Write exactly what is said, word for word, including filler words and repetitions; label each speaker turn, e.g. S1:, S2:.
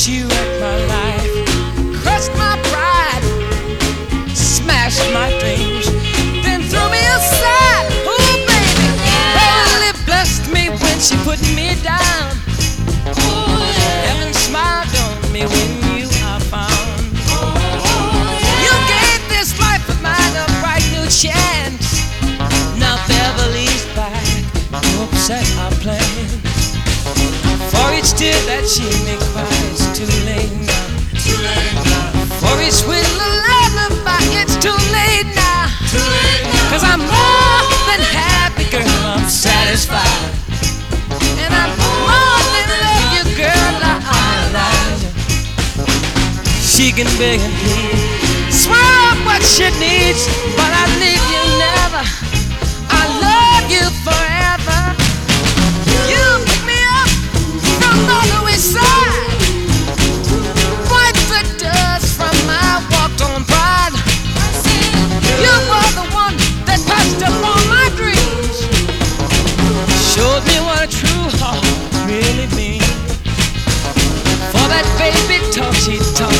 S1: She wrecked my life, crushed my pride, smashed my dreams, then threw me aside. Oh baby, really blessed me when she put me down. Heaven smiled on me when you are found. You gave this life of mine a bright new chance. Now Beverly's back, you upset our plans. For each tear that she may cry, it's too late now.
S2: Too late now.
S1: For each sweet lullaby, it's too late now.
S2: Too late now.
S1: Cause I'm more than happy, girl, I'm satisfied. And I'm more than love you, girl, I idolize you. She can beg and plead, swear up what she needs, but I leave you never. I love you forever. You pick me up from all the way side, wipe the dust from my walked-on pride. You were the one that passed upon my dreams, showed me what a true heart really means. For that baby talk she talked